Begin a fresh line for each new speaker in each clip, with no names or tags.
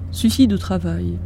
Suicide au travail.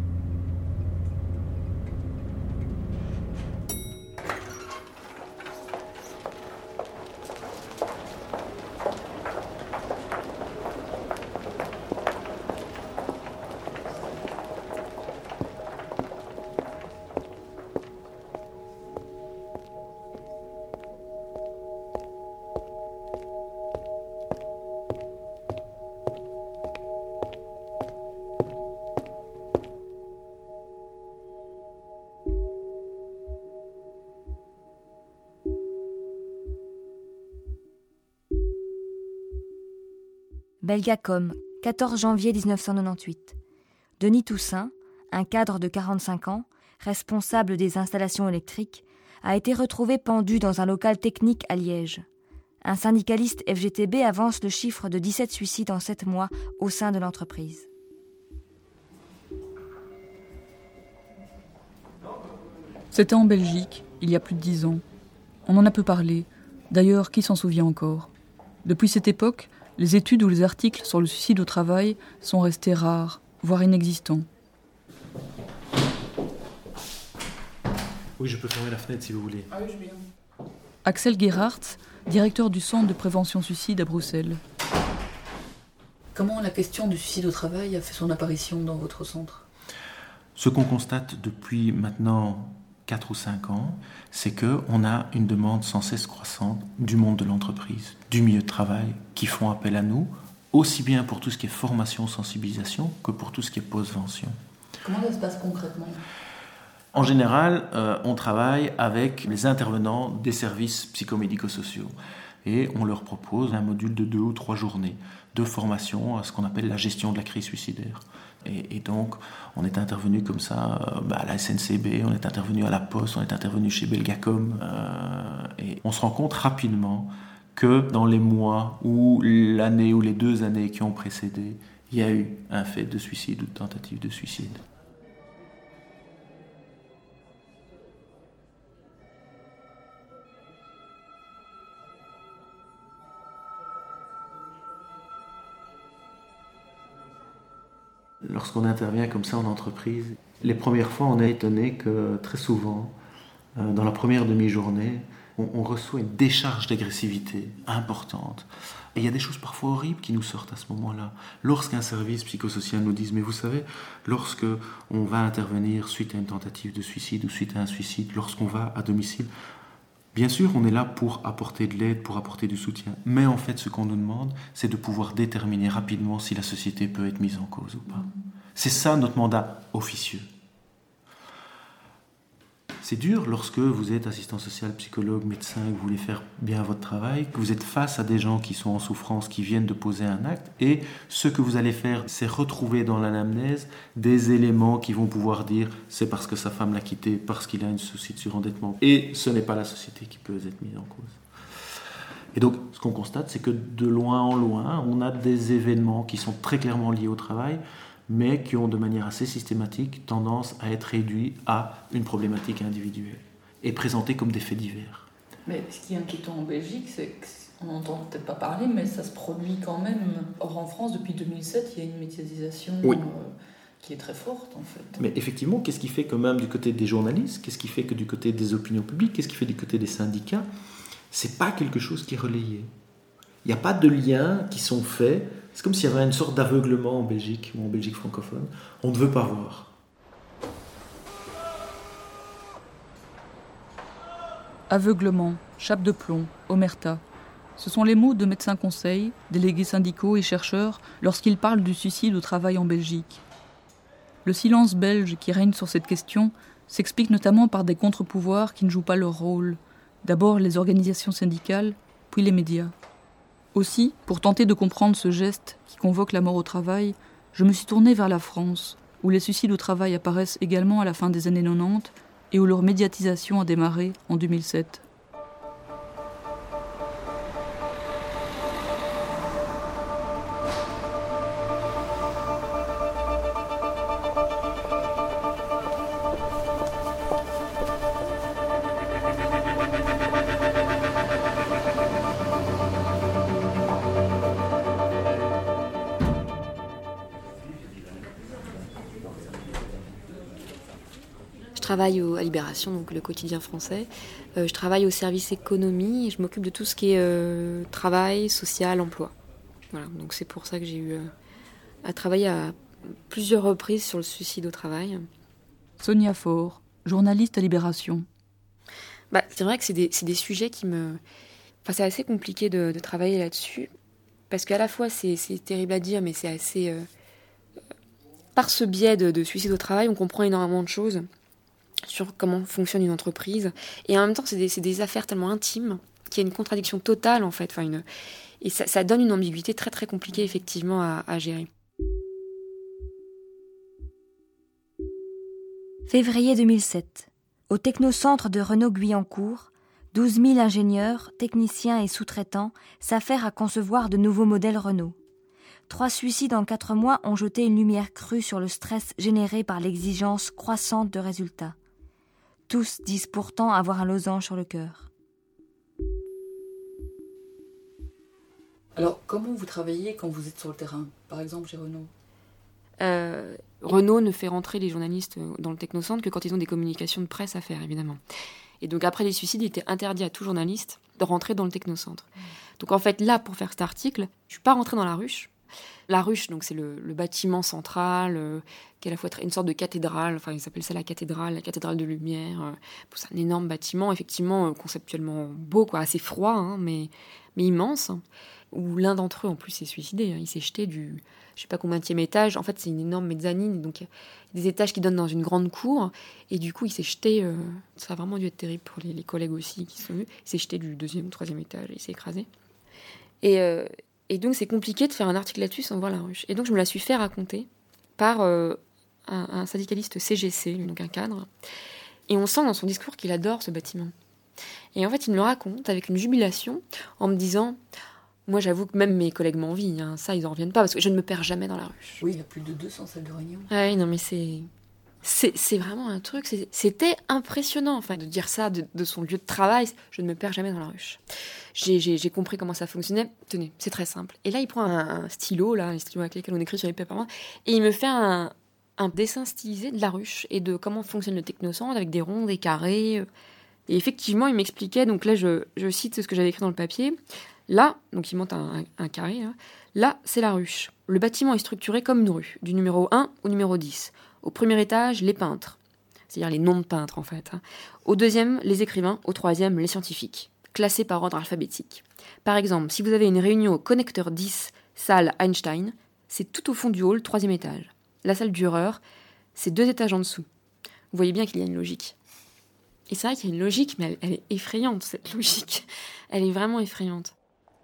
Belgacom, 14 janvier 1998. Denis Toussaint, un cadre de 45 ans, responsable des installations électriques, a été retrouvé pendu dans un local technique à Liège. Un syndicaliste FGTB avance le chiffre de 17 suicides en 7 mois au sein de l'entreprise.
C'était en Belgique, il y a plus de 10 ans. On en a peu parlé. D'ailleurs, qui s'en souvient encore ? Depuis cette époque, les études ou les articles sur le suicide au travail sont restés rares, voire inexistants.
Oui, je peux fermer la fenêtre si vous voulez.
Ah oui, je viens. Axel Gerhardt, directeur du Centre de prévention suicide à Bruxelles. Comment la question du suicide au travail a fait son apparition dans votre centre ?
Ce qu'on constate depuis maintenant 4 ou 5 ans, c'est qu'on a une demande sans cesse croissante du monde de l'entreprise, du milieu de travail, qui font appel à nous, aussi bien pour tout ce qui est formation, sensibilisation, que pour tout ce qui est postvention.
Comment ça se passe concrètement ?
En général, on travaille avec les intervenants des services psychomédico-sociaux et on leur propose un module de 2 ou 3 journées de formation à ce qu'on appelle la gestion de la crise suicidaire. Et donc, on est intervenu comme ça à la SNCB, on est intervenu à la Poste, on est intervenu chez Belgacom. Et on se rend compte rapidement que dans les mois ou l'année ou les 2 années qui ont précédé, il y a eu un fait de suicide ou de tentative de suicide. Lorsqu'on intervient comme ça en entreprise, les premières fois, on est étonné que très souvent, dans la première demi-journée, on reçoit une décharge d'agressivité importante. Et il y a des choses parfois horribles qui nous sortent à ce moment-là. Lorsqu'un service psychosocial nous dit, mais vous savez, lorsque on va intervenir suite à une tentative de suicide ou suite à un suicide, lorsqu'on va à domicile, bien sûr, on est là pour apporter de l'aide, pour apporter du soutien. Mais en fait, ce qu'on nous demande, c'est de pouvoir déterminer rapidement si la société peut être mise en cause ou pas. C'est ça notre mandat officieux. C'est dur lorsque vous êtes assistant social, psychologue, médecin, que vous voulez faire bien votre travail, que vous êtes face à des gens qui sont en souffrance, qui viennent de poser un acte, et ce que vous allez faire, c'est retrouver dans l'anamnèse des éléments qui vont pouvoir dire c'est parce que sa femme l'a quitté, parce qu'il a un souci de surendettement, et ce n'est pas la société qui peut être mise en cause. Et donc, ce qu'on constate, c'est que de loin en loin, on a des événements qui sont très clairement liés au travail, mais qui ont de manière assez systématique tendance à être réduits à une problématique individuelle et présentés comme des faits divers.
Mais ce qui est inquiétant en Belgique, c'est qu'on n'entend peut-être pas parler, mais ça se produit quand même. Or, en France, depuis 2007, il y a une médiatisation qui est très forte, en fait.
Mais effectivement, qu'est-ce qui fait que même du côté des journalistes, qu'est-ce qui fait que du côté des opinions publiques, qu'est-ce qui fait du côté des syndicats, c'est pas quelque chose qui est relayé. Il n'y a pas de liens qui sont faits. C'est comme s'il y avait une sorte d'aveuglement en Belgique, ou en Belgique francophone. On ne veut pas voir.
Aveuglement, chape de plomb, omerta. Ce sont les mots de médecins conseils, délégués syndicaux et chercheurs lorsqu'ils parlent du suicide au travail en Belgique. Le silence belge qui règne sur cette question s'explique notamment par des contre-pouvoirs qui ne jouent pas leur rôle. D'abord les organisations syndicales, puis les médias. Aussi, pour tenter de comprendre ce geste qui convoque la mort au travail, je me suis tournée vers la France, où les suicides au travail apparaissent également à la fin des années 90 et où leur médiatisation a démarré en 2007.
travaille à Libération, donc le quotidien français. Je travaille au service économie et je m'occupe de tout ce qui est travail, social, emploi. Voilà, donc c'est pour ça que j'ai eu à travailler à plusieurs reprises sur le suicide au travail.
Sonia Faure, journaliste à Libération.
C'est vrai que c'est des sujets qui me... Enfin, c'est assez compliqué de travailler là-dessus, parce qu'à la fois c'est terrible à dire, mais c'est assez... Par ce biais de suicide au travail, on comprend énormément de choses sur comment fonctionne une entreprise. Et en même temps, c'est des affaires tellement intimes qu'il y a une contradiction totale, en fait. Et ça donne une ambiguïté très, très compliquée, effectivement, à gérer.
Février 2007. Au technocentre de Renault-Guyancourt, 12 000 ingénieurs, techniciens et sous-traitants s'affairent à concevoir de nouveaux modèles Renault. 3 suicides en 4 mois ont jeté une lumière crue sur le stress généré par l'exigence croissante de résultats. Tous disent pourtant avoir un losange sur le cœur.
Alors, comment vous travaillez quand vous êtes sur le terrain, par exemple chez Renault ?
Renault ne fait rentrer les journalistes dans le technocentre que quand ils ont des communications de presse à faire, évidemment. Et donc après les suicides, il était interdit à tout journaliste de rentrer dans le technocentre. Donc en fait, là, pour faire cet article, je suis pas rentrée dans la ruche. La ruche, donc c'est le bâtiment central, qui est à la fois une sorte de cathédrale, enfin ils appellent ça la cathédrale de lumière. C'est un énorme bâtiment, effectivement, conceptuellement beau, quoi, assez froid, hein, mais immense, où l'un d'entre eux, en plus, s'est suicidé. Il s'est jeté du, je sais pas combienième étage. En fait, c'est une énorme mezzanine, donc il y a des étages qui donnent dans une grande cour, et du coup, il s'est jeté, ça a vraiment dû être terrible pour les collègues aussi qui sont venus, il s'est jeté du 2e ou 3e étage, et il s'est écrasé. Et donc, c'est compliqué de faire un article là-dessus sans voir la ruche. Et donc, je me la suis fait raconter par un syndicaliste CGC, donc un cadre. Et on sent dans son discours qu'il adore ce bâtiment. Et en fait, il me le raconte avec une jubilation en me disant... Moi, j'avoue que même mes collègues m'envient. Hein, ça, ils n'en reviennent pas parce que je ne me perds jamais dans la ruche.
Oui, il y a plus de 200 salles de réunion.
Ouais, non, mais c'est vraiment un truc. C'était impressionnant, enfin, de dire ça de son lieu de travail. Je ne me perds jamais dans la ruche. J'ai compris comment ça fonctionnait. Tenez, c'est très simple. Et là, il prend un stylo, là, les stylos avec lesquels on écrit sur les papiers, et il me fait un dessin stylisé de la ruche et de comment fonctionne le technocentre avec des ronds, des carrés. Et effectivement, il m'expliquait. Donc là, je cite ce que j'avais écrit dans le papier. Là, donc il monte un carré, là, c'est la ruche. Le bâtiment est structuré comme une rue, du numéro 1 au numéro 10. Au premier étage, les peintres, c'est-à-dire les noms de peintres en fait. Au 2e, les écrivains, au 3e, les scientifiques, classés par ordre alphabétique. Par exemple, si vous avez une réunion au connecteur 10, salle Einstein, c'est tout au fond du hall, 3e étage. La salle Dürer, c'est 2 étages en dessous. Vous voyez bien qu'il y a une logique. Et c'est vrai qu'il y a une logique, mais elle est effrayante, cette logique. Elle est vraiment effrayante.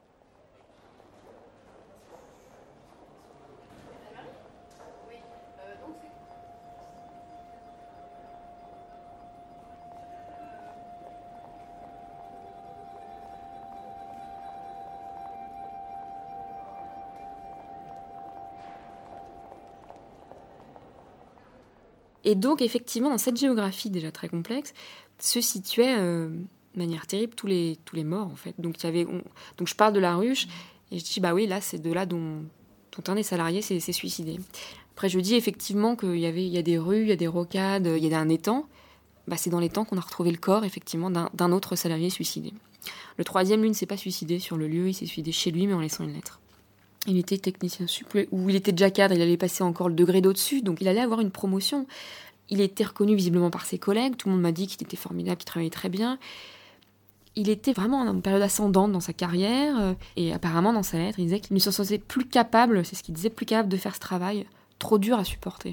Et donc, effectivement, dans cette géographie déjà très complexe, se situaient de manière terrible tous les morts, en fait. Donc, donc je parle de la ruche, et je dis, bah oui, là, c'est de là dont un des salariés s'est suicidé. Après, je dis effectivement qu'il y a des rues, il y a des rocades, il y a un étang. Bah, c'est dans l'étang qu'on a retrouvé le corps, effectivement, d'un autre salarié suicidé. Le 3e, lui, ne s'est pas suicidé sur le lieu, il s'est suicidé chez lui, mais en laissant une lettre. Il était technicien supplé, ou il était déjà cadre, il allait passer encore le degré d'au-dessus, donc il allait avoir une promotion. Il était reconnu visiblement par ses collègues, tout le monde m'a dit qu'il était formidable, qu'il travaillait très bien. Il était vraiment en période ascendante dans sa carrière, et apparemment dans sa lettre, il disait qu'il ne se sentait plus capable, c'est ce qu'il disait, plus capable de faire ce travail, trop dur à supporter.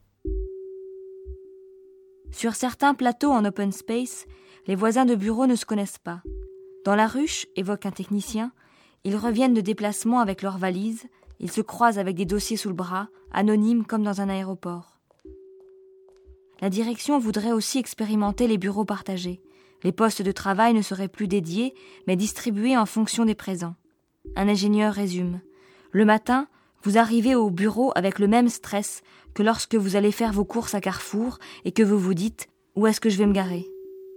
Sur certains plateaux en open space, les voisins de bureau ne se connaissent pas. Dans la ruche, évoque un technicien, ils reviennent de déplacement avec leurs valises, ils se croisent avec des dossiers sous le bras, anonymes comme dans un aéroport. La direction voudrait aussi expérimenter les bureaux partagés. Les postes de travail ne seraient plus dédiés, mais distribués en fonction des présents. Un ingénieur résume. Le matin, vous arrivez au bureau avec le même stress que lorsque vous allez faire vos courses à Carrefour et que vous vous dites « Où est-ce que je vais me garer ?»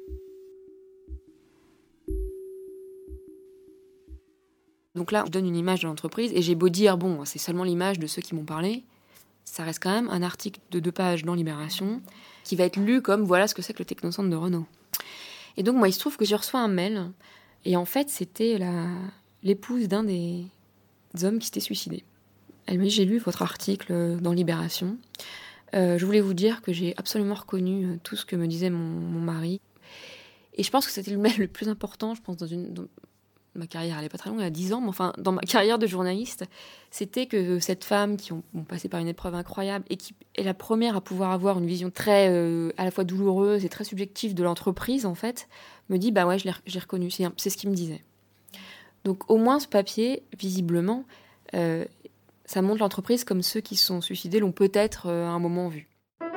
Donc là, je donne une image de l'entreprise et j'ai beau dire, bon, c'est seulement l'image de ceux qui m'ont parlé, ça reste quand même un article de 2 pages dans Libération. qui va être lu comme voilà ce que c'est que le technocentre de Renault. Et donc moi il se trouve que je reçois un mail et en fait c'était l'épouse d'un des hommes qui s'était suicidé. Elle m'a dit j'ai lu votre article dans Libération. Je voulais vous dire que j'ai absolument reconnu tout ce que me disait mon mari. Et je pense que c'était le mail le plus important, je pense, dans ma carrière. Elle n'est pas très longue, elle a 10 ans, mais enfin, dans ma carrière de journaliste, c'était que cette femme qui ont passé par une épreuve incroyable et qui est la première à pouvoir avoir une vision très, à la fois douloureuse et très subjective de l'entreprise, en fait, me dit, bah ouais, je l'ai reconnu, c'est ce qu'il me disait. Donc, au moins, ce papier, visiblement, ça montre l'entreprise comme ceux qui se sont suicidés l'ont peut-être à un moment vu.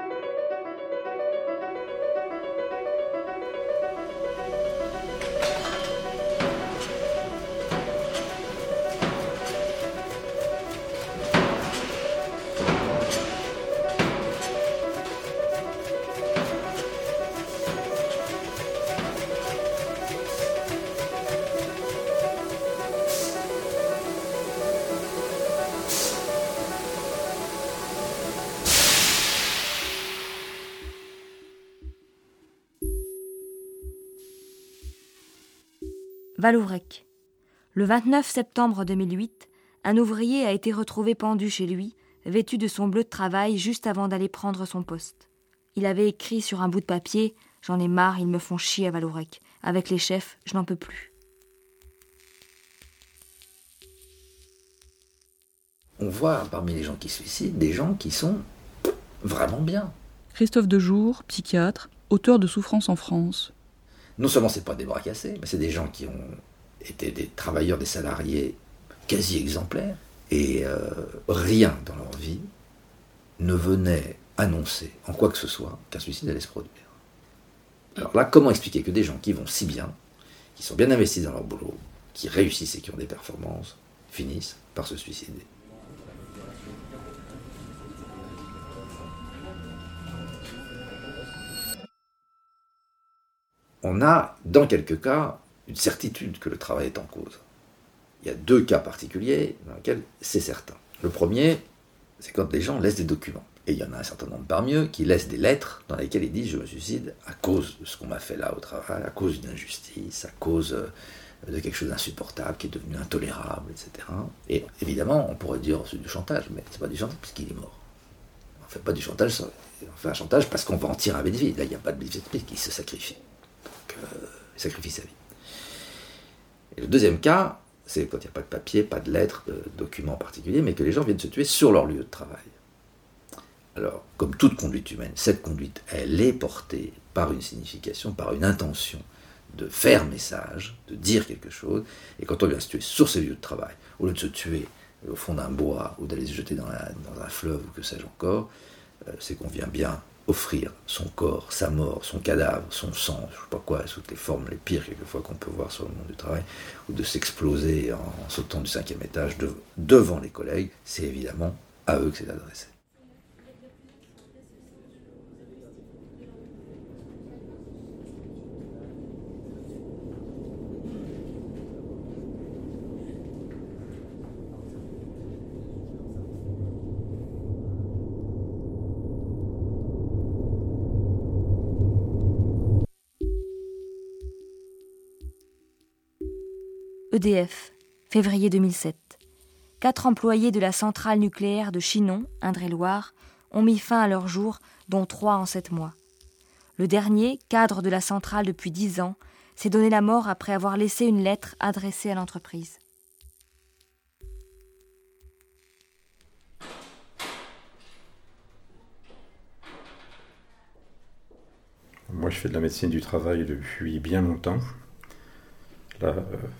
Vallourec. Le 29 septembre 2008, un ouvrier a été retrouvé pendu chez lui, vêtu de son bleu de travail juste avant d'aller prendre son poste. Il avait écrit sur un bout de papier « J'en ai marre, ils me font chier à Vallourec. Avec les chefs, je n'en peux plus. »
On voit parmi les gens qui se suicident des gens qui sont vraiment bien.
Christophe Dejour, psychiatre, auteur de Souffrance en France.
Non seulement c'est pas des bras cassés, mais c'est des gens qui ont été des travailleurs, des salariés quasi exemplaires, et rien dans leur vie ne venait annoncer en quoi que ce soit qu'un suicide allait se produire. Alors là, comment expliquer que des gens qui vont si bien, qui sont bien investis dans leur boulot, qui réussissent et qui ont des performances, finissent par se suicider? On a, dans quelques cas, une certitude que le travail est en cause. Il y a 2 cas particuliers dans lesquels c'est certain. Le premier, c'est quand les gens laissent des documents. Et il y en a un certain nombre parmi eux qui laissent des lettres dans lesquelles ils disent « je me suicide à cause de ce qu'on m'a fait là au travail, à cause d'une injustice, à cause de quelque chose d'insupportable qui est devenu intolérable, etc. » Et évidemment, on pourrait dire c'est du chantage, mais c'est pas du chantage puisqu'il est mort. On ne fait pas du chantage, on fait un chantage parce qu'on va en tirer un bénéfice. Là, il n'y a pas de bénéfice, il se sacrifie. Il sacrifie sa vie. Et le deuxième cas, c'est quand il n'y a pas de papier, pas de lettres, de documents particuliers, mais que les gens viennent se tuer sur leur lieu de travail. Alors, comme toute conduite humaine, cette conduite, elle est portée par une signification, par une intention de faire message, de dire quelque chose, et quand on vient se tuer sur ses lieux de travail, au lieu de se tuer au fond d'un bois, ou d'aller se jeter dans un fleuve, ou que sais-je encore, c'est qu'on vient bien offrir son corps, sa mort, son cadavre, son sang, je ne sais pas quoi, sous toutes les formes les pires quelquefois qu'on peut voir sur le monde du travail, ou de s'exploser en sautant du 5e étage devant les collègues, c'est évidemment à eux que c'est adressé.
EDF, février 2007. 4 employés de la centrale nucléaire de Chinon, Indre-et-Loire, ont mis fin à leur jour, dont 3 en 7 mois. Le dernier, cadre de la centrale depuis 10 ans, s'est donné la mort après avoir laissé une lettre adressée à l'entreprise.
Moi, je fais de la médecine du travail depuis bien longtemps. Là,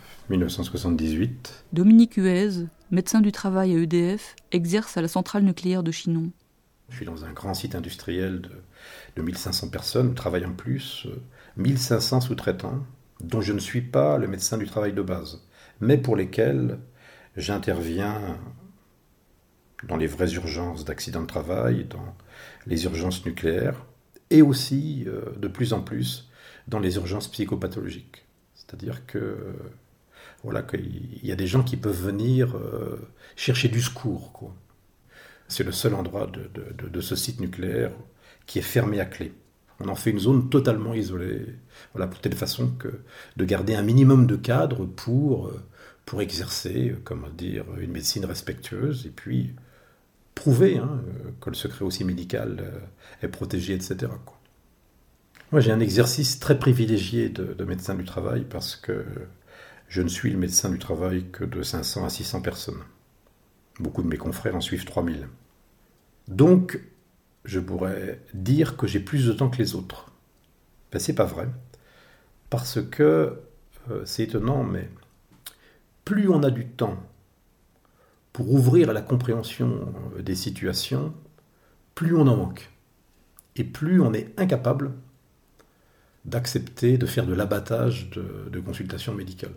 1978.
Dominique Huez, médecin du travail à EDF, exerce à la centrale nucléaire de Chinon.
Je suis dans un grand site industriel de 1500 personnes, travaillant plus, 1500 sous-traitants, dont je ne suis pas le médecin du travail de base, mais pour lesquels j'interviens dans les vraies urgences d'accidents de travail, dans les urgences nucléaires, et aussi, de plus en plus, dans les urgences psychopathologiques. C'est-à-dire que voilà, qu'il y a des gens qui peuvent venir chercher du secours, quoi. C'est le seul endroit de ce site nucléaire qui est fermé à clé. On en fait une zone totalement isolée, voilà, pour telle façon que de garder un minimum de cadre pour exercer, comment dire, une médecine respectueuse, et puis prouver que le secret aussi médical est protégé, etc., quoi. Moi, j'ai un exercice très privilégié de médecin du travail parce que je ne suis le médecin du travail que de 500 à 600 personnes. Beaucoup de mes confrères en suivent 3000. Donc, je pourrais dire que j'ai plus de temps que les autres. Ben, c'est pas vrai. Parce que, c'est étonnant, mais plus on a du temps pour ouvrir à la compréhension des situations, plus on en manque. Et plus on est incapable d'accepter de faire de l'abattage de consultations médicales.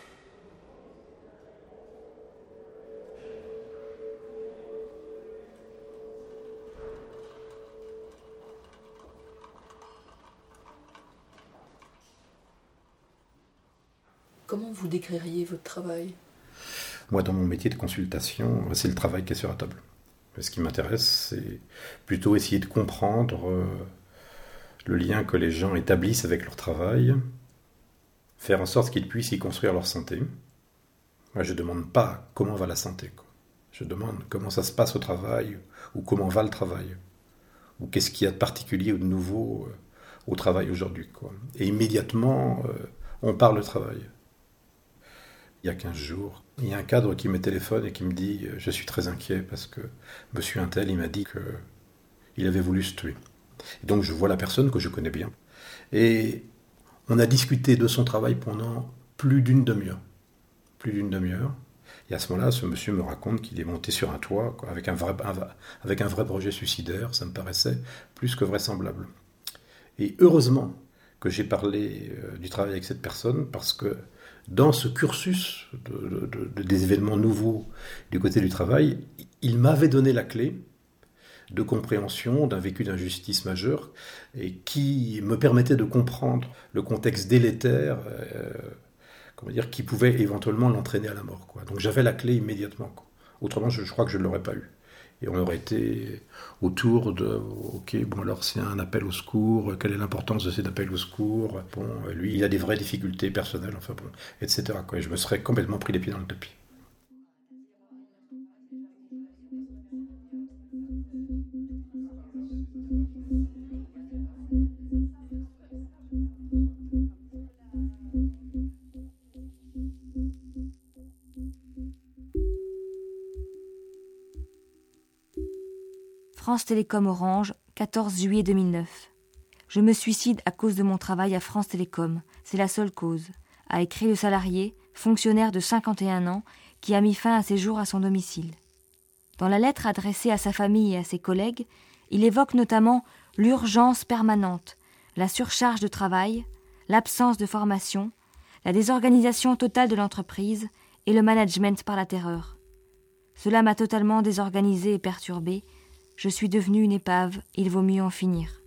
Comment vous décririez votre travail ?
Moi, dans mon métier de consultation, c'est le travail qui est sur la table. Ce qui m'intéresse, c'est plutôt essayer de comprendre le lien que les gens établissent avec leur travail, faire en sorte qu'ils puissent y construire leur santé. Moi, je ne demande pas comment va la santé, quoi. Je demande comment ça se passe au travail, ou comment va le travail, ou qu'est-ce qu'il y a de particulier ou de nouveau au travail aujourd'hui, quoi. Et immédiatement, on parle de travail. Il y a 15 jours, il y a un cadre qui me téléphone et qui me dit « Je suis très inquiet parce que monsieur Untel, il m'a dit qu'il avait voulu se tuer. » Et donc je vois la personne que je connais bien. Et on a discuté de son travail pendant plus d'une demi-heure. Plus d'une demi-heure. Et à ce moment-là, ce monsieur me raconte qu'il est monté sur un toit, quoi, avec un vrai projet suicidaire. Ça me paraissait plus que vraisemblable. Et heureusement que j'ai parlé du travail avec cette personne, parce que dans ce cursus des événements nouveaux du côté du travail, il m'avait donné la clé de compréhension d'un vécu d'injustice majeure et qui me permettait de comprendre le contexte délétère qui pouvait éventuellement l'entraîner à la mort, quoi. Donc j'avais la clé immédiatement, quoi. Autrement, je crois que je ne l'aurais pas eu. Et on aurait été autour de « Ok, bon alors c'est un appel au secours, quelle est l'importance de cet appel au secours ? Bon, lui, il a des vraies difficultés personnelles, enfin bon, etc. quoi. Et je me serais complètement pris les pieds dans le tapis.
France Télécom Orange, 14 juillet 2009. Je me suicide à cause de mon travail à France Télécom. C'est la seule cause, a écrit le salarié, fonctionnaire de 51 ans, qui a mis fin à ses jours à son domicile. Dans la lettre adressée à sa famille et à ses collègues, il évoque notamment l'urgence permanente, la surcharge de travail, l'absence de formation, la désorganisation totale de l'entreprise et le management par la terreur. Cela m'a totalement désorganisé et perturbé. Je suis devenu une épave, il vaut mieux en finir.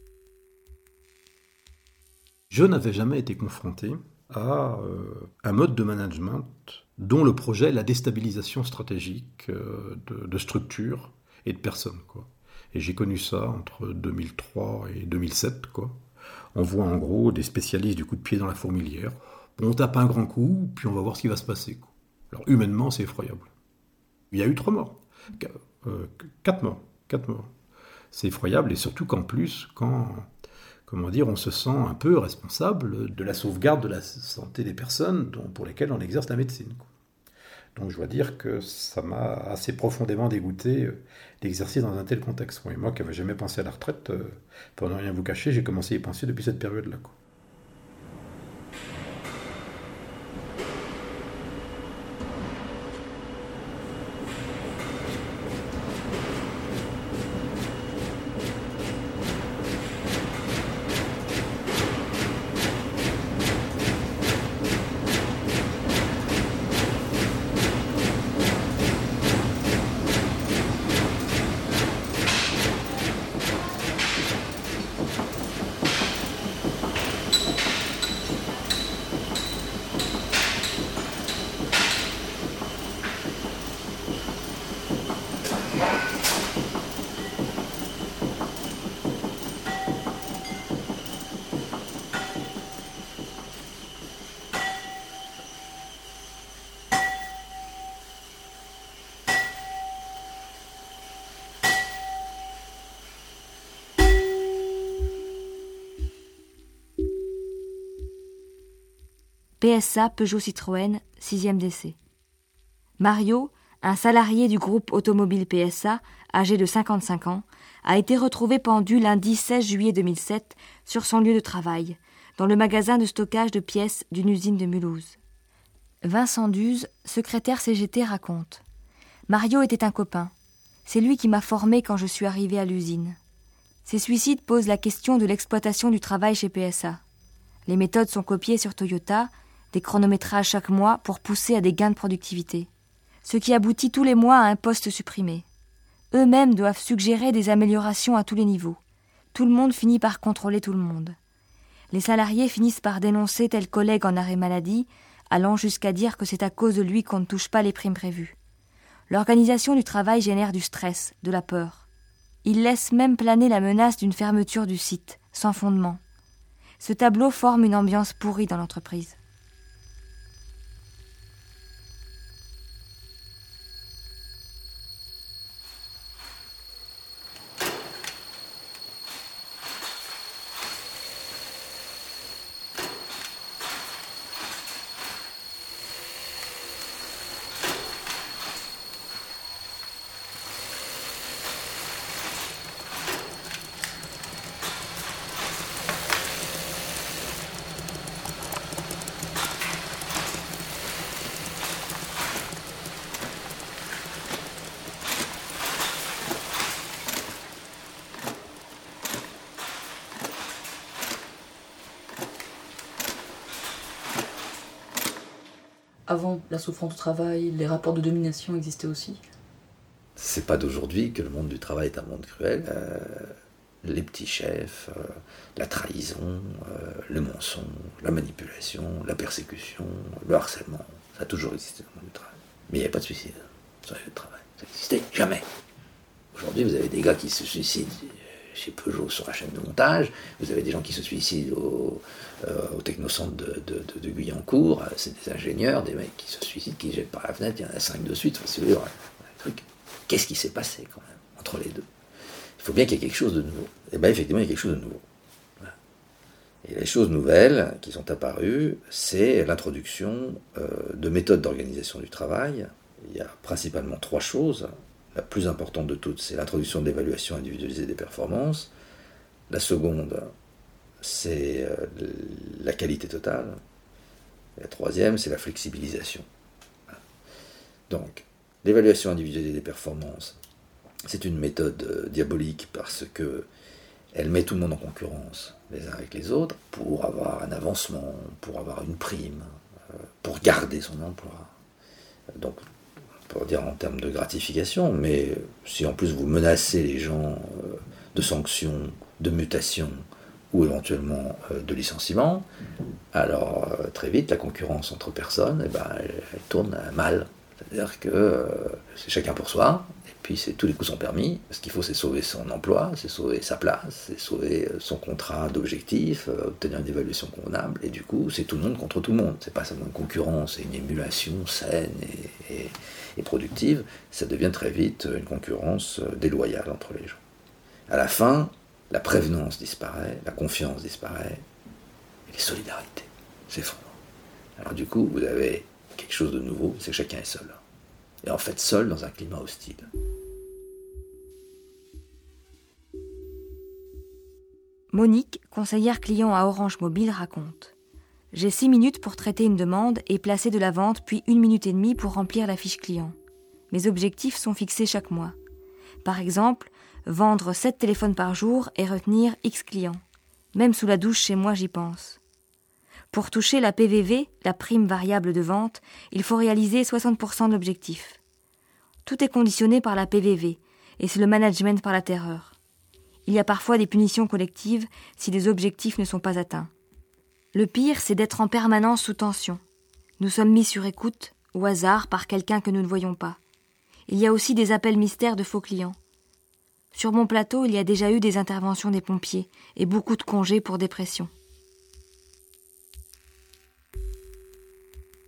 Je n'avais jamais été confronté à un mode de management dont le projet est la déstabilisation stratégique de structures et de personnes, quoi. Et j'ai connu ça entre 2003 et 2007, quoi. On voit en gros des spécialistes du coup de pied dans la fourmilière. On tape un grand coup, puis on va voir ce qui va se passer, quoi. Alors humainement, c'est effroyable. Il y a eu 3 morts. 4 morts. 4 morts. C'est effroyable, et surtout qu'en plus, on se sent un peu responsable de la sauvegarde de la santé des personnes pour lesquelles on exerce la médecine, quoi. Donc je dois dire que ça m'a assez profondément dégoûté d'exercer dans un tel contexte. Et moi qui n'avais jamais pensé à la retraite, pour ne rien vous cacher, j'ai commencé à y penser depuis cette période-là, quoi.
PSA Peugeot Citroën, 6e décès. Mario, un salarié du groupe automobile PSA, âgé de 55 ans, a été retrouvé pendu lundi 16 juillet 2007 sur son lieu de travail, dans le magasin de stockage de pièces d'une usine de Mulhouse. Vincent Duze, secrétaire CGT, raconte « Mario était un copain. C'est lui qui m'a formé quand je suis arrivé à l'usine. Ces suicides posent la question de l'exploitation du travail chez PSA. Les méthodes sont copiées sur Toyota, des chronométrages chaque mois pour pousser à des gains de productivité, ce qui aboutit tous les mois à un poste supprimé. Eux-mêmes doivent suggérer des améliorations à tous les niveaux. Tout le monde finit par contrôler tout le monde. Les salariés finissent par dénoncer tel collègue en arrêt maladie, allant jusqu'à dire que c'est à cause de lui qu'on ne touche pas les primes prévues. L'organisation du travail génère du stress, de la peur. Il laisse même planer la menace d'une fermeture du site, sans fondement. Ce tableau forme une ambiance pourrie dans l'entreprise.
Avant la souffrance au travail, les rapports de domination existaient aussi.
C'est pas d'aujourd'hui que le monde du travail est un monde cruel. Les petits chefs, la trahison, le mensonge, la manipulation, la persécution, le harcèlement, ça a toujours existé dans le monde du travail. Mais il n'y avait pas de suicide sur les lieux de travail. Ça n'existait jamais. Aujourd'hui, vous avez des gars qui se suicident chez Peugeot sur la chaîne de montage, vous avez des gens qui se suicident au technocentre de Guyancourt, c'est des ingénieurs, des mecs qui se suicident, qui jettent par la fenêtre, il y en a 5 de suite, c'est un truc. Qu'est-ce qui s'est passé quand même entre les deux? Il faut bien qu'il y ait quelque chose de nouveau. Et bien effectivement, il y a quelque chose de nouveau. Voilà. Et les choses nouvelles qui sont apparues, c'est l'introduction de méthodes d'organisation du travail. Il y a principalement 3 choses. La plus importante de toutes, c'est l'introduction de l'évaluation individualisée des performances. La seconde, c'est la qualité totale. Et la troisième, c'est la flexibilisation. Donc, l'évaluation individualisée des performances, c'est une méthode diabolique parce qu'elle met tout le monde en concurrence les uns avec les autres pour avoir un avancement, pour avoir une prime, pour garder son emploi. Donc, pour dire en termes de gratification, mais si en plus vous menacez les gens de sanctions, de mutations ou éventuellement de licenciement, alors très vite la concurrence entre personnes, elle tourne mal. C'est-à-dire que c'est chacun pour soi, et puis tous les coups sont permis. Ce qu'il faut, c'est sauver son emploi, c'est sauver sa place, c'est sauver son contrat d'objectif, obtenir une évaluation convenable, et du coup, c'est tout le monde contre tout le monde. C'est pas seulement une concurrence, c'est une émulation saine et productive, ça devient très vite une concurrence déloyale entre les gens. À la fin, la prévenance disparaît, la confiance disparaît, et les solidarités s'effondrent. Alors du coup, vous avez quelque chose de nouveau, c'est que chacun est seul. Et en fait, seul dans un climat hostile.
Monique, conseillère client à Orange Mobile, raconte « J'ai 6 minutes pour traiter une demande et placer de la vente, puis 1 minute et demie pour remplir la fiche client. Mes objectifs sont fixés chaque mois. Par exemple, vendre 7 téléphones par jour et retenir X clients. Même sous la douche chez moi, j'y pense. Pour toucher la PVV, la prime variable de vente, il faut réaliser 60% de l'objectif. Tout est conditionné par la PVV, et c'est le management par la terreur. Il y a parfois des punitions collectives si les objectifs ne sont pas atteints. Le pire, c'est d'être en permanence sous tension. Nous sommes mis sur écoute, au hasard, par quelqu'un que nous ne voyons pas. Il y a aussi des appels mystères de faux clients. Sur mon plateau, il y a déjà eu des interventions des pompiers et beaucoup de congés pour dépression.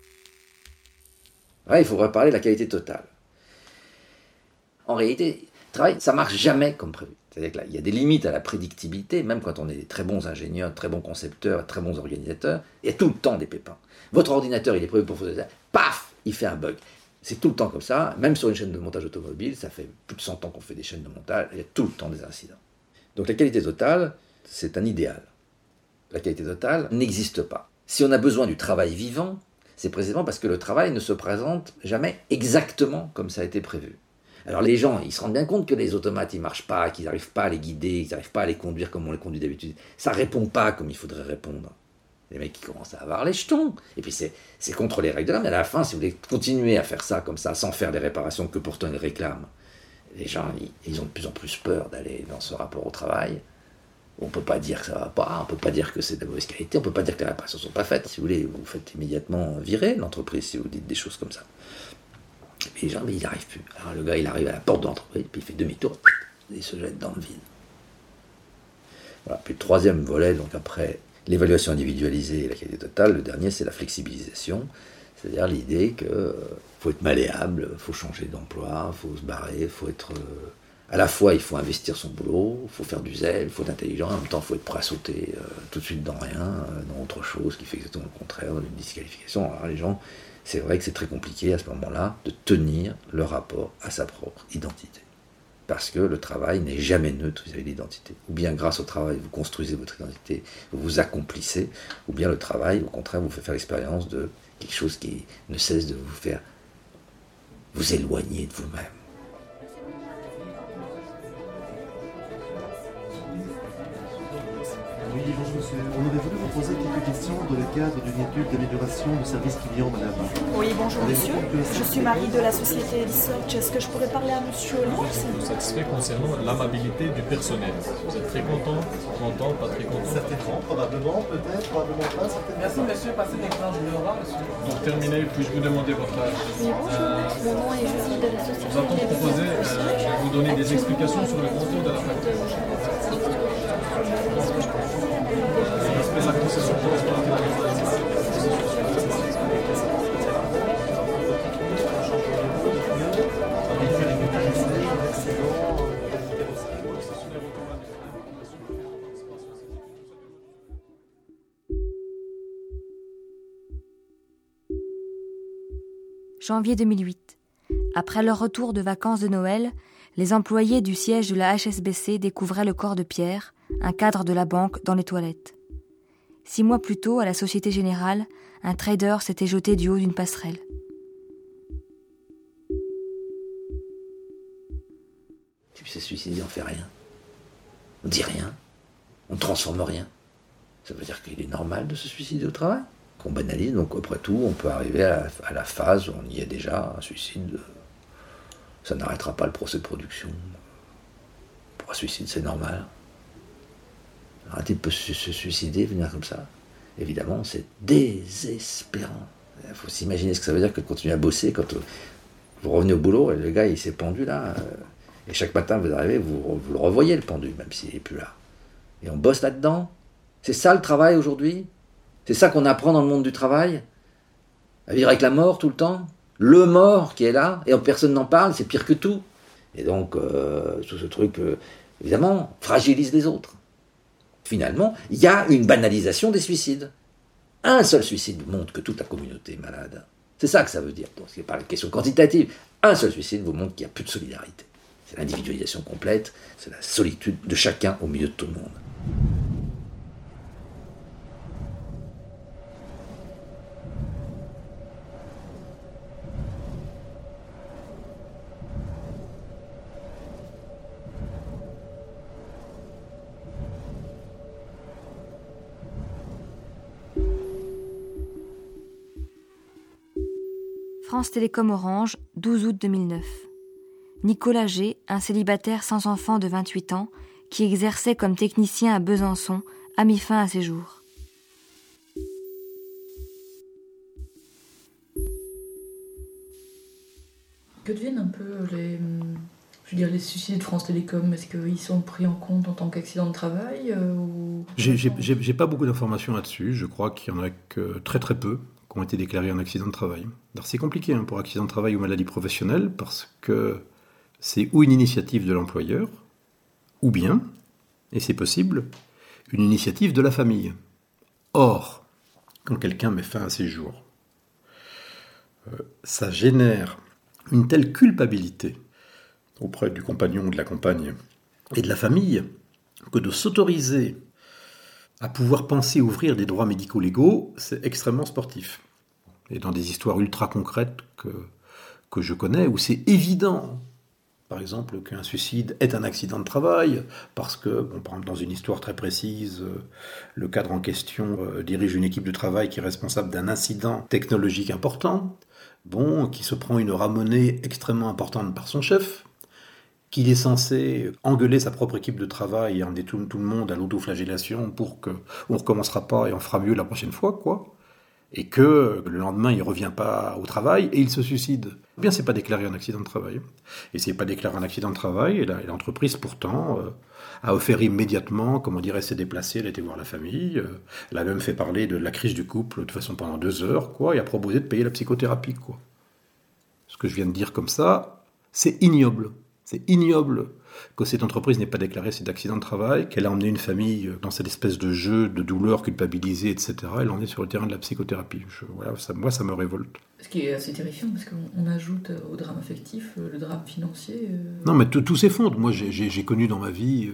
Ouais, il faudrait parler de la qualité totale. En réalité, Le travail, ça marche jamais comme prévu. C'est-à-dire qu'il y a des limites à la prédictibilité, même quand on est des très bons ingénieurs, très bons concepteurs, très bons organisateurs, il y a tout le temps des pépins. Votre ordinateur, il est prévu pour faire ça, paf, il fait un bug. C'est tout le temps comme ça, même sur une chaîne de montage automobile, ça fait plus de 100 ans qu'on fait des chaînes de montage, il y a tout le temps des incidents. Donc la qualité totale, c'est un idéal. La qualité totale n'existe pas. Si on a besoin du travail vivant, c'est précisément parce que le travail ne se présente jamais exactement comme ça a été prévu. Alors les gens, ils se rendent bien compte que les automates, ils ne marchent pas, qu'ils n'arrivent pas à les guider, qu'ils n'arrivent pas à les conduire comme on les conduit d'habitude. Ça ne répond pas comme il faudrait répondre. Les mecs qui commencent à avoir les jetons. Et puis c'est contre les règles de l'art, mais à la fin, si vous voulez continuer à faire ça comme ça, sans faire les réparations que pourtant ils réclament, les gens, ils ont de plus en plus peur d'aller dans ce rapport au travail. On ne peut pas dire que ça ne va pas, on ne peut pas dire que c'est de la mauvaise qualité, on ne peut pas dire que les réparations ne sont pas faites. Si vous voulez, vous faites immédiatement virer l'entreprise si vous dites des choses comme ça. Et les gens, mais ils n'arrivent plus. Alors le gars, il arrive à la porte de l'entreprise, puis il fait demi-tour, et il se jette dans le vide. Voilà. Puis le troisième volet, donc après l'évaluation individualisée et la qualité totale, le dernier, c'est la flexibilisation, c'est-à-dire l'idée qu'il faut être malléable, il faut changer d'emploi, il faut se barrer, il faut être... à la fois, il faut investir son boulot, il faut faire du zèle, il faut être intelligent, en même temps, il faut être prêt à sauter tout de suite dans rien, dans autre chose, qui fait exactement le contraire, dans une disqualification. Alors les gens, c'est vrai que c'est très compliqué à ce moment-là de tenir le rapport à sa propre identité. Parce que le travail n'est jamais neutre vis-à-vis de l'identité. Ou bien grâce au travail, vous construisez votre identité, vous vous accomplissez, ou bien le travail, au contraire, vous fait faire l'expérience de quelque chose qui ne cesse de vous faire vous éloigner de vous-même.
Oui, bonjour monsieur. On aurait voulu vous poser quelques questions dans le cadre d'une étude d'amélioration du service client, madame.
Oui, bonjour monsieur. Je suis Marie de la société Research. Est-ce que je pourrais parler à monsieur Long?
Je suis satisfait concernant l'amabilité du personnel. Vous êtes très content, pas très content?
Certainement, probablement, peut-être, probablement pas, certainement.
Merci monsieur, passez l'écran, je vais voir monsieur.
Pour terminer, puis-je vous demander votre âge?
Oui, bonjour. Mon nom est Julie de la société.
Nous avons proposé de vous donner des explications sur le contour de la facture.
Janvier 2008. Après leur retour de vacances de Noël, les employés du siège de la HSBC découvraient le corps de Pierre, un cadre de la banque, dans les toilettes. 6 mois plus tôt, à la Société Générale, un trader s'était jeté du haut d'une passerelle.
Tu s'est suicidé, on fait rien. On dit rien. On ne transforme rien. Ça veut dire qu'il est normal de se suicider au travail. Qu'on banalise, donc après tout, on peut arriver à la phase où on y est déjà, un suicide. Ça n'arrêtera pas le procès de production. Pour un suicide, c'est normal. Alors, un type peut se suicider, venir comme ça. Évidemment, c'est désespérant. Il faut s'imaginer ce que ça veut dire que de continuer à bosser quand vous revenez au boulot et le gars il s'est pendu là. Et chaque matin vous arrivez, vous le revoyez le pendu, même s'il n'est plus là. Et on bosse là-dedans. C'est ça le travail aujourd'hui? C'est ça qu'on apprend dans le monde du travail? À vivre avec la mort tout le temps? Le mort qui est là, et personne n'en parle, c'est pire que tout. Et donc, tout ce truc, évidemment, fragilise les autres. Finalement, il y a une banalisation des suicides. Un seul suicide montre que toute la communauté est malade. C'est ça que ça veut dire. Donc, ce n'est pas une question quantitative. Un seul suicide vous montre qu'il n'y a plus de solidarité. C'est l'individualisation complète, c'est la solitude de chacun au milieu de tout le monde.
France Télécom Orange, 12 août 2009. Nicolas G., un célibataire sans enfant de 28 ans, qui exerçait comme technicien à Besançon, a mis fin à ses jours.
Que deviennent un peu les suicides de France Télécom? Est-ce qu'ils sont pris en compte en tant qu'accident de travail ou...
J'ai pas beaucoup d'informations là-dessus. Je crois qu'il y en a que très très peu qui ont été déclarés en accident de travail. Alors c'est compliqué pour accident de travail ou maladie professionnelle parce que c'est ou une initiative de l'employeur, ou bien, et c'est possible, une initiative de la famille. Or, quand quelqu'un met fin à ses jours, ça génère une telle culpabilité auprès du compagnon ou de la compagne et de la famille que de s'autoriser à pouvoir penser ouvrir des droits médico-légaux, c'est extrêmement sportif. Et dans des histoires ultra concrètes que je connais, où c'est évident, par exemple, qu'un suicide est un accident de travail, parce que, par exemple, dans une histoire très précise, le cadre en question dirige une équipe de travail qui est responsable d'un incident technologique important, qui se prend une ramenée extrêmement importante par son chef, qu'il est censé engueuler sa propre équipe de travail et emmener tout le monde à l'autoflagellation pour qu'on ne recommencera pas et on fera mieux la prochaine fois, quoi. Et que le lendemain, il ne revient pas au travail et il se suicide. Eh bien, c'est pas déclaré un accident de travail. Et c'est pas déclaré un accident de travail, et l'entreprise, pourtant, a offert immédiatement, s'est déplacée, elle a été voir la famille, elle a même fait parler de la crise du couple, de façon pendant 2 heures, quoi, et a proposé de payer la psychothérapie, quoi. Ce que je viens de dire comme ça, c'est ignoble. C'est ignoble que cette entreprise n'ait pas déclaré cet accident de travail, qu'elle a emmené une famille dans cette espèce de jeu de douleur culpabilisée, etc. Elle en est sur le terrain de la psychothérapie. Moi, ça me révolte.
Ce qui est assez terrifiant, parce qu'on ajoute au drame affectif le drame financier.
Non, mais tout s'effondre. Moi, j'ai connu dans ma vie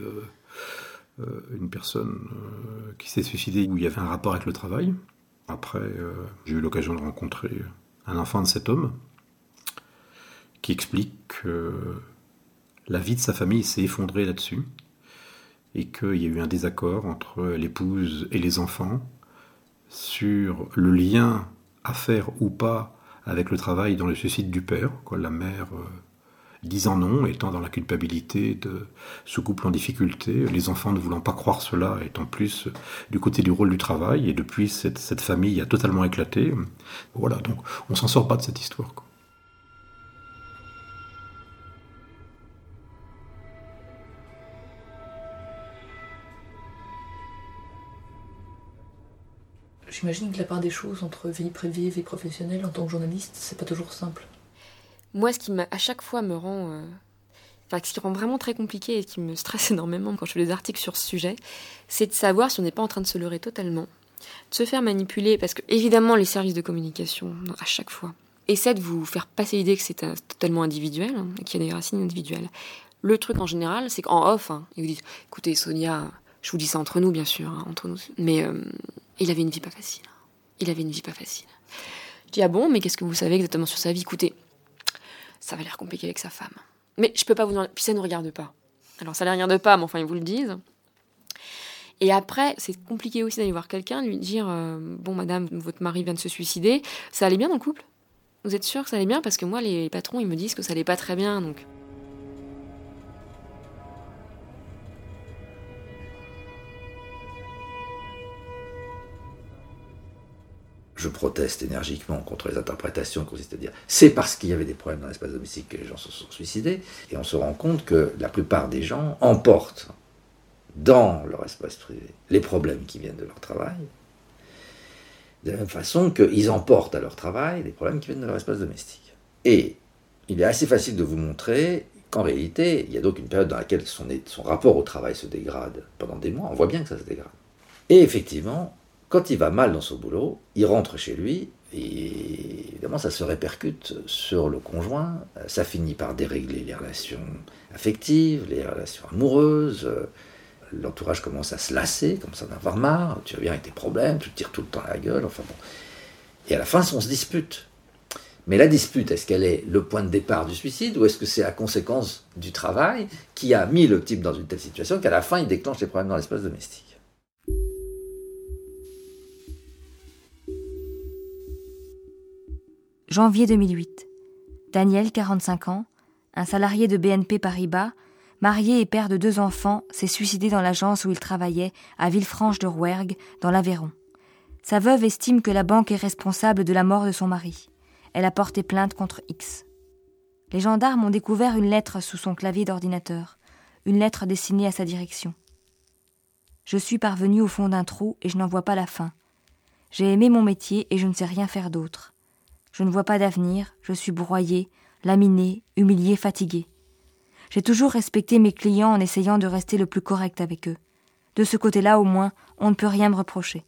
une personne qui s'est suicidée où il y avait un rapport avec le travail. Après, j'ai eu l'occasion de rencontrer un enfant de cet homme qui explique que la vie de sa famille s'est effondrée là-dessus et qu'il y a eu un désaccord entre l'épouse et les enfants sur le lien à faire ou pas avec le travail dans le suicide du père, la mère disant non, étant dans la culpabilité de ce couple en difficulté, les enfants ne voulant pas croire cela, étant plus du côté du rôle du travail, et depuis cette famille a totalement éclaté. Voilà, donc on s'en sort pas de cette histoire, quoi.
J'imagine que la part des choses entre vie privée et vie professionnelle en tant que journaliste, c'est pas toujours simple.
Moi, ce qui à chaque fois me rend... ce qui rend vraiment très compliqué et qui me stresse énormément quand je fais des articles sur ce sujet, c'est de savoir si on n'est pas en train de se leurrer totalement, de se faire manipuler, parce que évidemment les services de communication, à chaque fois, essaient de vous faire passer l'idée que c'est totalement individuel, qu'il y a des racines individuelles. Le truc en général, c'est qu'en off, ils vous disent « Écoutez Sonia, je vous dis ça entre nous bien sûr, entre nous, mais il avait une vie pas facile. Il avait une vie pas facile. » Je dis « Ah bon, mais qu'est-ce que vous savez exactement sur sa vie ? Écoutez, ça va l'air compliqué avec sa femme. Mais je peux pas vous en... Puis ça ne regarde pas. Alors ça ne regarde pas, mais enfin ils vous le disent. Et après, c'est compliqué aussi d'aller voir quelqu'un, lui dire bon madame, votre mari vient de se suicider, ça allait bien dans le couple ? Vous êtes sûr que ça allait bien ? Parce que moi, les patrons, ils me disent que ça allait pas très bien, donc...
Je proteste énergiquement contre les interprétations qui consistent à dire c'est parce qu'il y avait des problèmes dans l'espace domestique que les gens se sont suicidés, et on se rend compte que la plupart des gens emportent dans leur espace privé les problèmes qui viennent de leur travail, de la même façon qu'ils emportent à leur travail les problèmes qui viennent de leur espace domestique. Et il est assez facile de vous montrer qu'en réalité, il y a donc une période dans laquelle son rapport au travail se dégrade pendant des mois, on voit bien que ça se dégrade. Et effectivement, quand il va mal dans son boulot, il rentre chez lui, et évidemment ça se répercute sur le conjoint, ça finit par dérégler les relations affectives, les relations amoureuses, l'entourage commence à se lasser, commence à en avoir marre, tu reviens avec tes problèmes, tu te tires tout le temps à la gueule, enfin bon. Et à la fin, on se dispute. Mais la dispute, est-ce qu'elle est le point de départ du suicide, ou est-ce que c'est la conséquence du travail qui a mis le type dans une telle situation qu'à la fin, il déclenche les problèmes dans l'espace domestique ?
Janvier 2008. Daniel, 45 ans, un salarié de BNP Paribas, marié et père de 2 enfants, s'est suicidé dans l'agence où il travaillait, à Villefranche-de-Rouergue, dans l'Aveyron. Sa veuve estime que la banque est responsable de la mort de son mari. Elle a porté plainte contre X. Les gendarmes ont découvert une lettre sous son clavier d'ordinateur, une lettre destinée à sa direction. Je suis parvenue au fond d'un trou et je n'en vois pas la fin. J'ai aimé mon métier et je ne sais rien faire d'autre. Je ne vois pas d'avenir, je suis broyée, laminée, humiliée, fatiguée. j'ai toujours respecté mes clients en essayant de rester le plus correct avec eux. De ce côté-là, au moins, on ne peut rien me reprocher.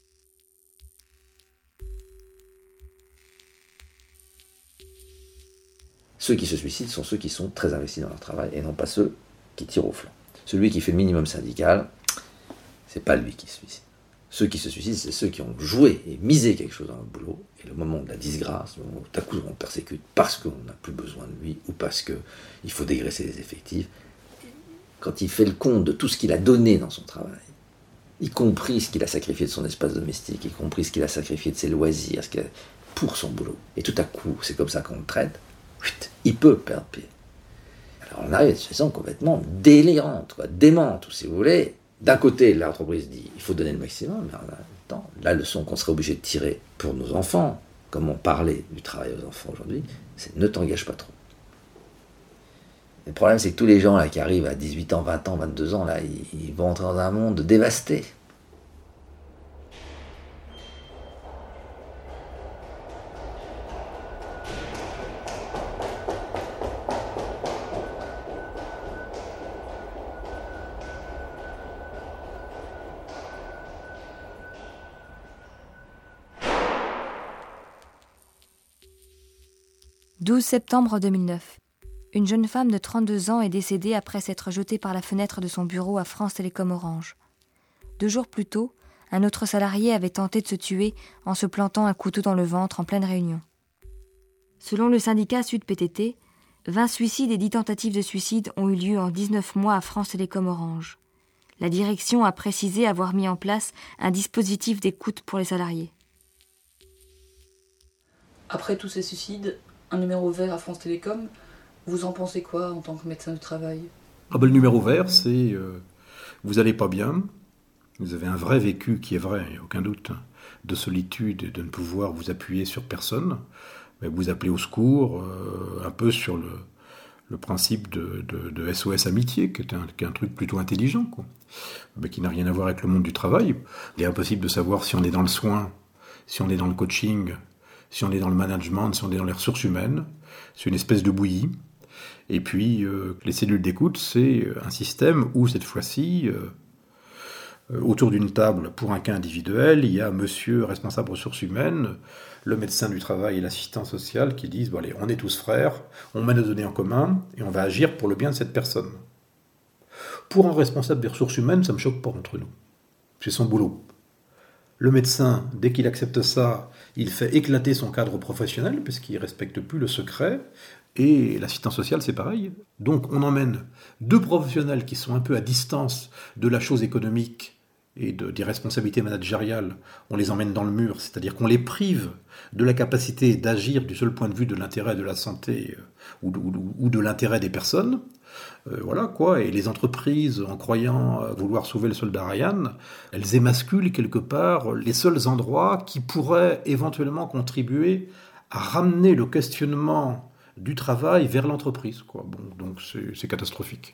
Ceux qui se suicident sont ceux qui sont très investis dans leur travail et non pas ceux qui tirent au flanc. Celui qui fait le minimum syndical, c'est pas lui qui se suicide. Ceux qui se suicident, c'est ceux qui ont joué et misé quelque chose dans le boulot. Et le moment de la disgrâce, le moment où tout à coup on le persécute parce qu'on n'a plus besoin de lui ou parce qu'il faut dégraisser les effectifs, quand il fait le compte de tout ce qu'il a donné dans son travail, y compris ce qu'il a sacrifié de son espace domestique, y compris ce qu'il a sacrifié de ses loisirs, pour son boulot, et tout à coup, c'est comme ça qu'on le traite, il peut perdre pied. Alors on arrive à une situation complètement délirante, démente, ou si vous voulez. D'un côté, l'entreprise dit il faut donner le maximum, mais en même temps, la leçon qu'on serait obligé de tirer pour nos enfants, comme on parlait du travail aux enfants aujourd'hui, c'est ne t'engage pas trop. Le problème, c'est que tous les gens là, qui arrivent à 18 ans, 20 ans, 22 ans, là, ils vont entrer dans un monde dévasté.
« 12 septembre 2009. Une jeune femme de 32 ans est décédée après s'être jetée par la fenêtre de son bureau à France Télécom Orange. 2 jours plus tôt, un autre salarié avait tenté de se tuer en se plantant un couteau dans le ventre en pleine réunion. Selon le syndicat Sud-PTT, 20 suicides et 10 tentatives de suicide ont eu lieu en 19 mois à France Télécom Orange. La direction a précisé avoir mis en place un dispositif d'écoute pour les salariés.
Après tous ces suicides, un numéro vert à France Télécom, vous en pensez quoi en tant que médecin du travail ?
Le numéro vert, c'est vous n'allez pas bien, vous avez un vrai vécu qui est vrai, il n'y a aucun doute, de solitude et de ne pouvoir vous appuyer sur personne, mais vous appelez au secours, un peu sur le principe de SOS Amitié, qui est un truc plutôt intelligent, quoi, mais qui n'a rien à voir avec le monde du travail. Il est impossible de savoir si on est dans le soin, si on est dans le coaching, si on est dans le management, si on est dans les ressources humaines. C'est une espèce de bouillie. Et puis, les cellules d'écoute, c'est un système où, cette fois-ci, autour d'une table, pour un cas individuel, il y a monsieur responsable ressources humaines, le médecin du travail et l'assistant social qui disent « Bon allez, on est tous frères, on met nos données en commun et on va agir pour le bien de cette personne. » Pour un responsable des ressources humaines, ça ne me choque pas entre nous. C'est son boulot. Le médecin, dès qu'il accepte ça, il fait éclater son cadre professionnel, puisqu'il ne respecte plus le secret, et l'assistant social, c'est pareil. Donc on emmène 2 professionnels qui sont un peu à distance de la chose économique et des responsabilités managériales, on les emmène dans le mur, c'est-à-dire qu'on les prive de la capacité d'agir du seul point de vue de l'intérêt de la santé ou de l'intérêt des personnes. Voilà quoi, et les entreprises, en croyant vouloir sauver le soldat Ryan, elles émasculent quelque part les seuls endroits qui pourraient éventuellement contribuer à ramener le questionnement du travail vers l'entreprise, quoi. Bon, donc c'est catastrophique.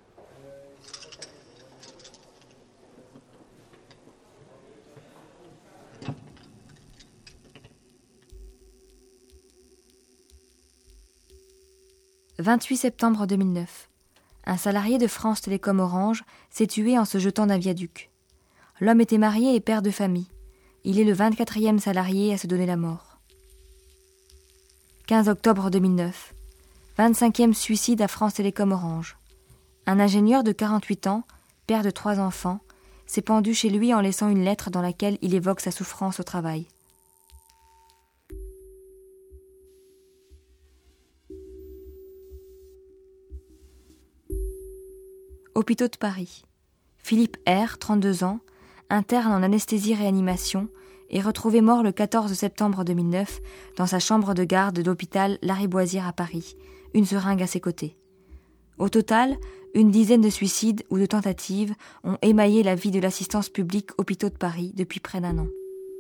« 28 septembre 2009. Un salarié de France Télécom Orange s'est tué en se jetant d'un viaduc. L'homme était marié et père de famille. Il est le 24e salarié à se donner la mort. 15 octobre 2009. 25e suicide à France Télécom Orange. Un ingénieur de 48 ans, père de 3 enfants, s'est pendu chez lui en laissant une lettre dans laquelle il évoque sa souffrance au travail. Hôpitaux de Paris. Philippe R., 32 ans, interne en anesthésie-réanimation, est retrouvé mort le 14 septembre 2009 dans sa chambre de garde d'hôpital Lariboisière à Paris, une seringue à ses côtés. Au total, une dizaine de suicides ou de tentatives ont émaillé la vie de l'assistance publique Hôpitaux de Paris depuis près d'1 an.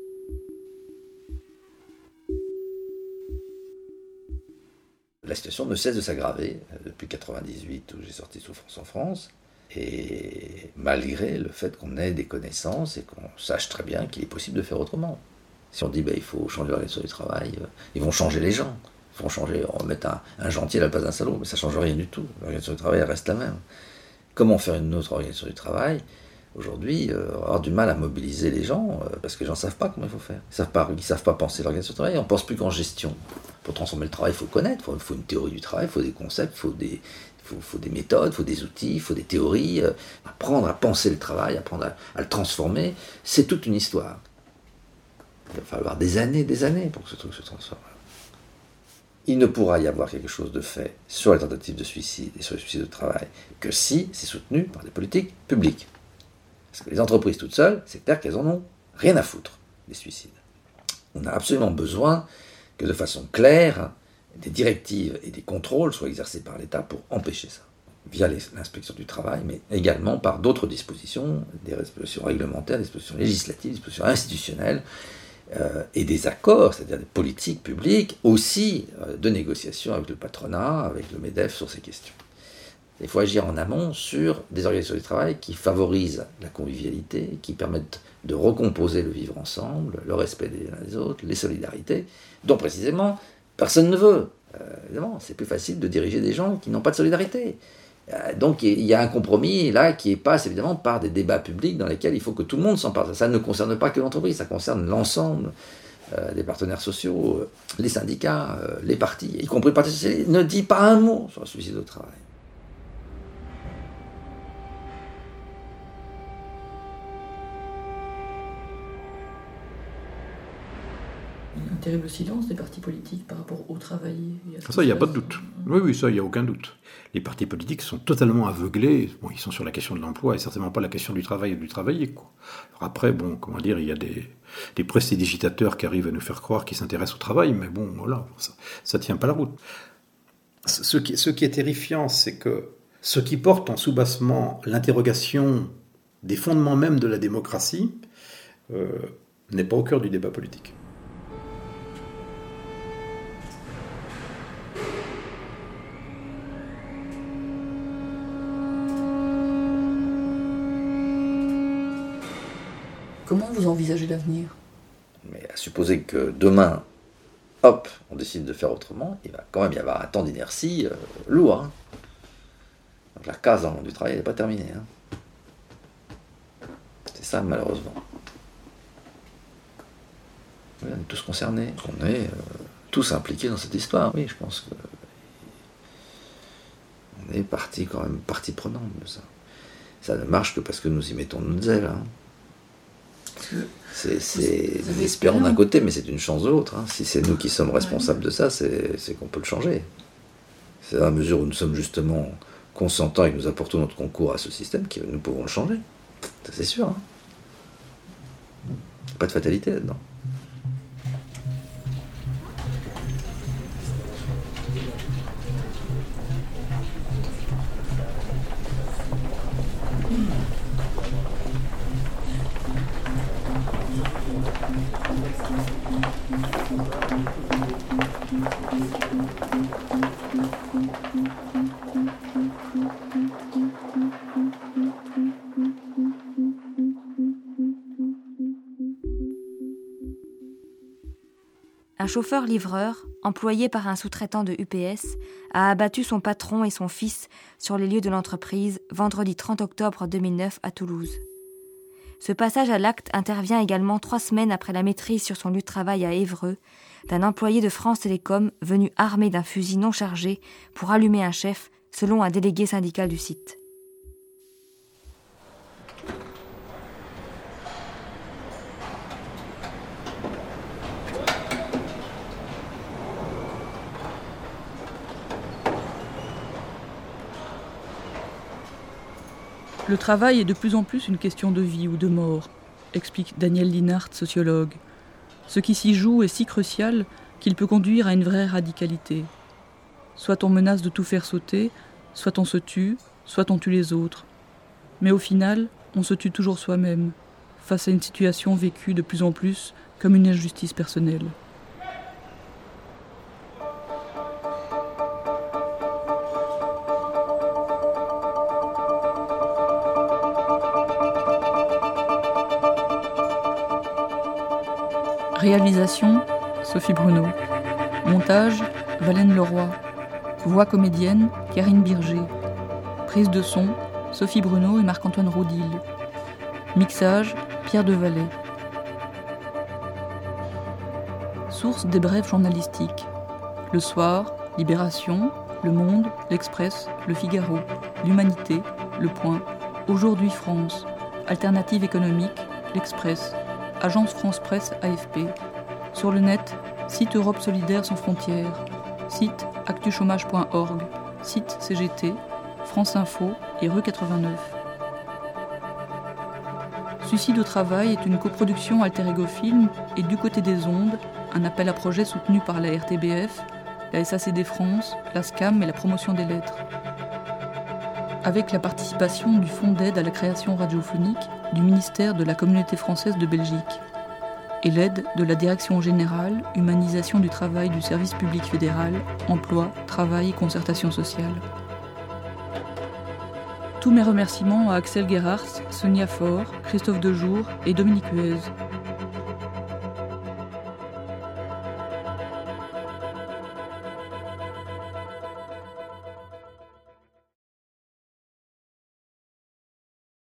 La situation ne cesse de s'aggraver depuis 1998 où j'ai sorti Souffrance en France. Et malgré le fait qu'on ait des connaissances et qu'on sache très bien qu'il est possible de faire autrement. Si on dit il faut changer l'organisation du travail, ils vont changer les gens. Ils vont mettre un gentil à la place d'un salaud, mais ça ne change rien du tout. L'organisation du travail elle reste la même. Comment faire une autre organisation du travail ? Aujourd'hui, on va avoir du mal à mobiliser les gens parce que les gens ne savent pas comment il faut faire. Ils ne savent pas penser l'organisation du travail. On ne pense plus qu'en gestion. Pour transformer le travail, il faut connaître. Il faut une théorie du travail, il faut des concepts, il faut des méthodes, il faut des outils, il faut des théories. Apprendre à penser le travail, apprendre à le transformer, c'est toute une histoire. Il va falloir des années pour que ce truc se transforme. Il ne pourra y avoir quelque chose de fait sur les tentatives de suicide et sur les suicides de travail que si c'est soutenu par des politiques publiques. Parce que les entreprises toutes seules, c'est clair qu'elles en ont rien à foutre des suicides. On a absolument besoin que de façon claire, des directives et des contrôles soient exercés par l'État pour empêcher ça, via l'inspection du travail, mais également par d'autres dispositions, des dispositions réglementaires, des dispositions législatives, des dispositions institutionnelles, et des accords, c'est-à-dire des politiques publiques, aussi de négociations avec le patronat, avec le MEDEF sur ces questions. Il faut agir en amont sur des organisations du travail qui favorisent la convivialité, qui permettent de recomposer le vivre ensemble, le respect des uns des autres, les solidarités, dont précisément personne ne veut. Évidemment, c'est plus facile de diriger des gens qui n'ont pas de solidarité. Donc il y a un compromis là qui passe évidemment par des débats publics dans lesquels il faut que tout le monde s'empare. Ça ne concerne pas que l'entreprise, ça concerne l'ensemble des partenaires sociaux, les syndicats, les partis, y compris le Parti socialiste. Ne dit pas un mot sur le suicide au travail.
Un terrible silence des partis politiques par rapport aux travailleurs.
Ça, il n'y a pas de doute. Oui, ça, il n'y a aucun doute. Les partis politiques sont totalement aveuglés. Bon, ils sont sur la question de l'emploi et certainement pas la question du travail et du travaillé, quoi. Alors après, il y a des prestidigitateurs qui arrivent à nous faire croire qu'ils s'intéressent au travail, mais bon, voilà, ça tient pas la route. Ce qui est terrifiant, c'est que ce qui porte en sous-bassement l'interrogation des fondements même de la démocratie n'est pas au cœur du débat politique.
Comment vous envisagez l'avenir ?
Mais à supposer que demain, hop, on décide de faire autrement, il va quand même y avoir un temps d'inertie lourd. Hein. Donc la case dans le monde du travail n'est pas terminée. Hein. C'est ça, malheureusement. Oui, on est tous concernés, on est tous impliqués dans cette histoire. Oui, je pense que on est partie prenante de ça. Ça ne marche que parce que nous y mettons notre zèle. Hein. C'est désespérant d'un côté, mais c'est une chance de l'autre. Hein. Si c'est nous qui sommes responsables de ça, c'est qu'on peut le changer. C'est dans la mesure où nous sommes justement consentants et que nous apportons notre concours à ce système que nous pouvons le changer. Ça, c'est sûr. Hein. Pas de fatalité là-dedans.
Un chauffeur-livreur, employé par un sous-traitant de UPS, a abattu son patron et son fils sur les lieux de l'entreprise vendredi 30 octobre 2009 à Toulouse. Ce passage à l'acte intervient également 3 semaines après la maîtrise sur son lieu de travail à Évreux d'un employé de France Télécom venu armé d'un fusil non chargé pour allumer un chef, selon un délégué syndical du site.
Le travail est de plus en plus une question de vie ou de mort, explique Daniel Linhart, sociologue. Ce qui s'y joue est si crucial qu'il peut conduire à une vraie radicalité. Soit on menace de tout faire sauter, soit on se tue, soit on tue les autres. Mais au final, on se tue toujours soi-même, face à une situation vécue de plus en plus comme une injustice personnelle. Réalisation, Sophie Bruno. Montage, Valène Leroy. Voix comédienne, Karine Birger. Prise de son, Sophie Bruno et Marc-Antoine Roudil. Mixage, Pierre Devalet. Source des brèves journalistiques. Le Soir, Libération, Le Monde, L'Express, Le Figaro, L'Humanité, Le Point, Aujourd'hui France, Alternative économique, L'Express, Agence France Presse AFP. Sur le net, site Europe Solidaire sans frontières, site actuchômage.org, site CGT, France Info et Rue 89. Suicide au travail est une coproduction Alter Ego Film et Du Côté des Ondes, un appel à projet soutenu par la RTBF, la SACD France, la SCAM et la promotion des lettres. Avec la participation du Fonds d'aide à la création radiophonique du ministère de la Communauté française de Belgique et l'aide de la Direction générale, humanisation du travail du service public fédéral, emploi, travail et concertation sociale. Tous mes remerciements à Axel Gerhardt, Sonia Faure, Christophe Dejour et Dominique Huez.